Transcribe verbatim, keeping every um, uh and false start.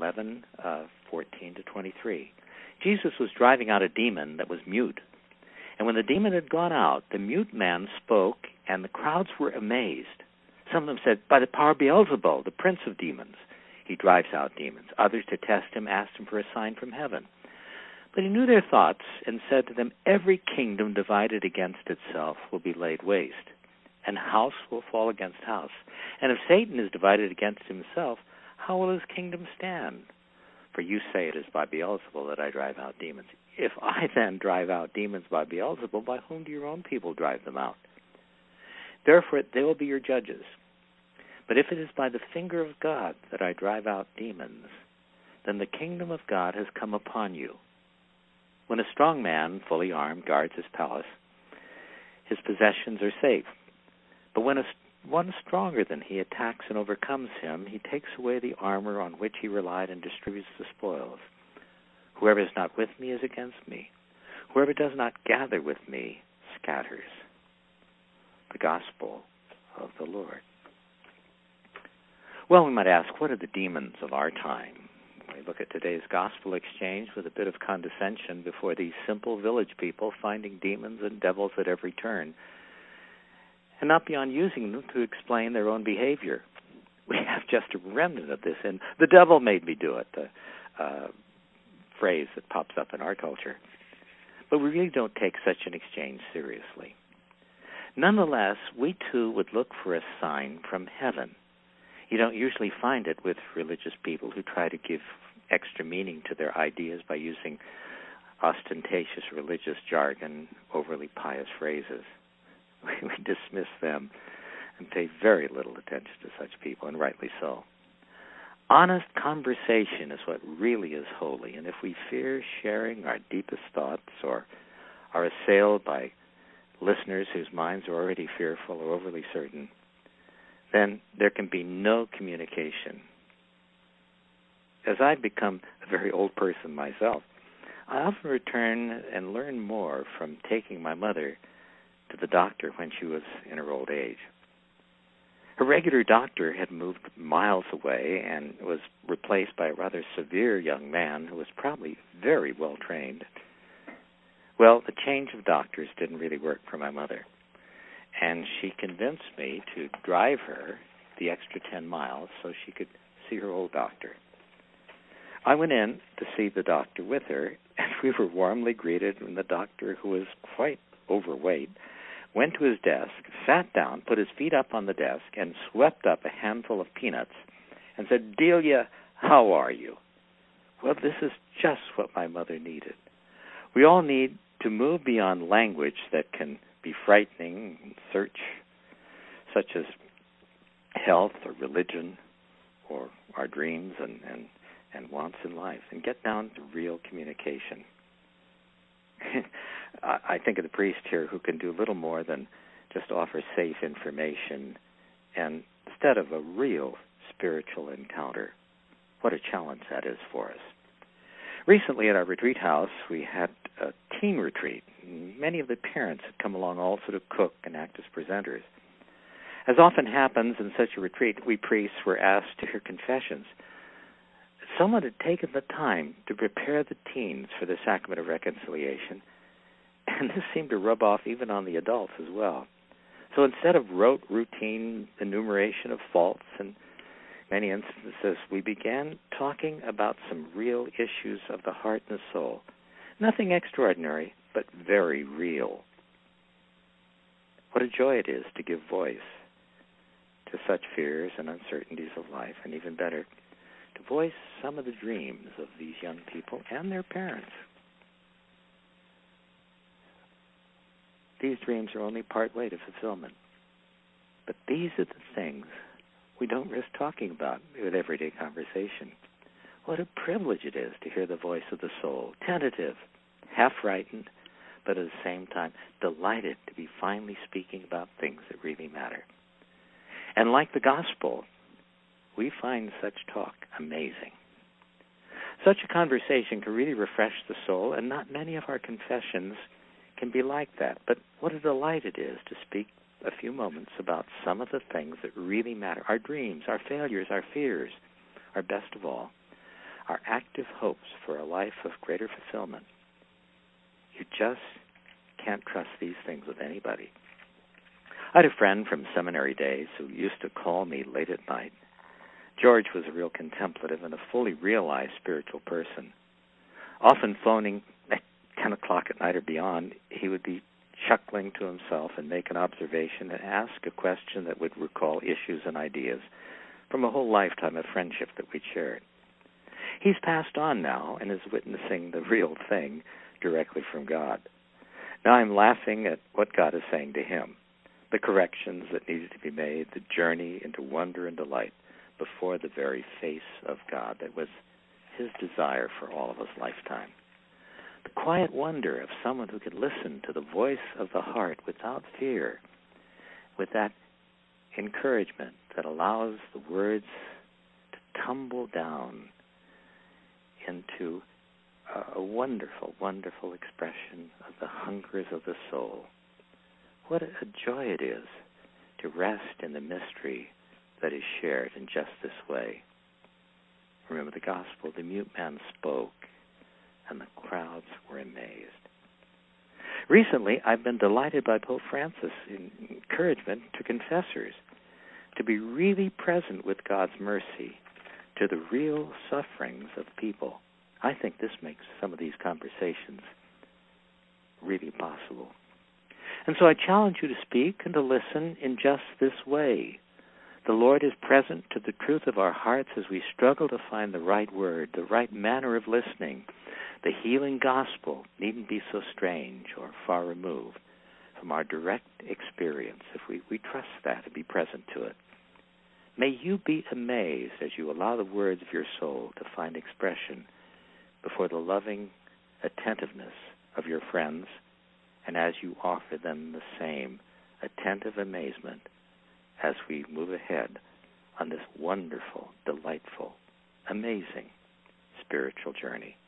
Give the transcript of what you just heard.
eleven, uh, fourteen to twenty-three. Jesus was driving out a demon that was mute. And when the demon had gone out, the mute man spoke, and the crowds were amazed. Some of them said, by the power of Beelzebul, the prince of demons, he drives out demons. Others, to test him, asked him for a sign from heaven. But he knew their thoughts and said to them, every kingdom divided against itself will be laid waste, and house will fall against house. And if Satan is divided against himself, how will his kingdom stand? For you say it is by Beelzebul that I drive out demons. If I then drive out demons by Beelzebul, by whom do your own people drive them out? Therefore they will be your judges. But if it is by the finger of God that I drive out demons, then the kingdom of God has come upon you. When a strong man, fully armed, guards his palace, his possessions are safe. But when a, one stronger than he attacks and overcomes him, he takes away the armor on which he relied and distributes the spoils. Whoever is not with me is against me. Whoever does not gather with me scatters. The gospel of the Lord. Well, we might ask, what are the demons of our time? We look at today's gospel exchange with a bit of condescension before these simple village people finding demons and devils at every turn, and not beyond using them to explain their own behavior. We have just a remnant of this, and the devil made me do it, the uh, phrase that pops up in our culture. But we really don't take such an exchange seriously. Nonetheless, we too would look for a sign from heaven. You don't usually find it with religious people who try to give extra meaning to their ideas by using ostentatious religious jargon, overly pious phrases. We dismiss them and pay very little attention to such people, and rightly so. Honest conversation is what really is holy, and if we fear sharing our deepest thoughts or are assailed by listeners whose minds are already fearful or overly certain, then there can be no communication. As I've become a very old person myself, I often return and learn more from taking my mother to the doctor when she was in her old age. Her regular doctor had moved miles away and was replaced by a rather severe young man who was probably very well trained. Well, the change of doctors didn't really work for my mother, and she convinced me to drive her the extra ten miles so she could see her old doctor. I went in to see the doctor with her, and we were warmly greeted when the doctor, who was quite overweight, went to his desk, sat down, put his feet up on the desk, and swept up a handful of peanuts and said, "Delia, how are you?" Well, this is just what my mother needed. We all need to move beyond language that can be frightening, search such as health or religion or our dreams and, and, and wants in life, and get down to real communication. I think of the priest here who can do little more than just offer safe information and instead of a real spiritual encounter. What a challenge that is for us. Recently at our retreat house, we had a teen retreat. Many of the parents had come along also to cook and act as presenters. As often happens in such a retreat, we priests were asked to hear confessions. Someone had taken the time to prepare the teens for the sacrament of reconciliation, and this seemed to rub off even on the adults as well. So instead of rote, routine enumeration of faults and many instances, we began talking about some real issues of the heart and the soul. Nothing extraordinary, but very real. What a joy it is to give voice to such fears and uncertainties of life, and even better, to voice some of the dreams of these young people and their parents. These dreams are only part way to fulfillment. But these are the things we don't risk talking about with everyday conversation. What a privilege it is to hear the voice of the soul, tentative, half frightened, but at the same time delighted to be finally speaking about things that really matter. And like the gospel, we find such talk amazing. Such a conversation can really refresh the soul, and not many of our confessions can be like that. But what a delight it is to speak a few moments about some of the things that really matter, our dreams, our failures, our fears, our best of all, are active hopes for a life of greater fulfillment. You just can't trust these things with anybody. I had a friend from seminary days who used to call me late at night. George was a real contemplative and a fully realized spiritual person. Often phoning at ten o'clock at night or beyond, he would be chuckling to himself and make an observation and ask a question that would recall issues and ideas from a whole lifetime of friendship that we'd shared. He's passed on now and is witnessing the real thing directly from God. Now I'm laughing at what God is saying to him, the corrections that needed to be made, the journey into wonder and delight before the very face of God that was his desire for all of his lifetime. The quiet wonder of someone who could listen to the voice of the heart without fear, with that encouragement that allows the words to tumble down into a wonderful, wonderful expression of the hungers of the soul. What a joy it is to rest in the mystery that is shared in just this way. Remember the gospel, the mute man spoke, and the crowds were amazed. Recently, I've been delighted by Pope Francis' encouragement to confessors to be really present with God's mercy to the real sufferings of people. I think this makes some of these conversations really possible. And so I challenge you to speak and to listen in just this way. The Lord is present to the truth of our hearts as we struggle to find the right word, the right manner of listening. The healing gospel needn't be so strange or far removed from our direct experience if we, we trust that and be present to it. May you be amazed as you allow the words of your soul to find expression before the loving attentiveness of your friends, and as you offer them the same attentive amazement as we move ahead on this wonderful, delightful, amazing spiritual journey.